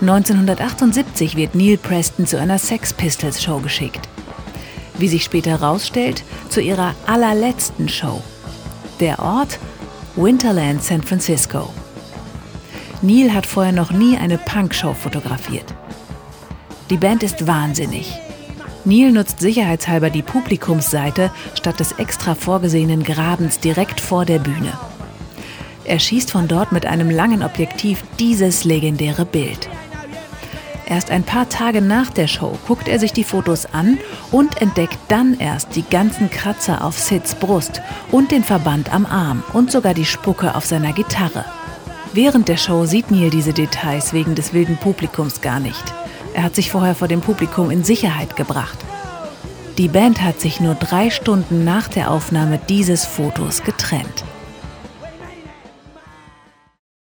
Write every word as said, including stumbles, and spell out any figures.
neunzehnhundertachtundsiebzig wird Neil Preston zu einer Sex Pistols Show geschickt. Wie sich später herausstellt, zu ihrer allerletzten Show. Der Ort? Winterland, San Francisco. Neil hat vorher noch nie eine Punkshow fotografiert. Die Band ist wahnsinnig. Neil nutzt sicherheitshalber die Publikumsseite statt des extra vorgesehenen Grabens direkt vor der Bühne. Er schießt von dort mit einem langen Objektiv dieses legendäre Bild. Erst ein paar Tage nach der Show guckt er sich die Fotos an und entdeckt dann erst die ganzen Kratzer auf Sids Brust und den Verband am Arm und sogar die Spucke auf seiner Gitarre. Während der Show sieht Neil diese Details wegen des wilden Publikums gar nicht. Er hat sich vorher vor dem Publikum in Sicherheit gebracht. Die Band hat sich nur drei Stunden nach der Aufnahme dieses Fotos getrennt.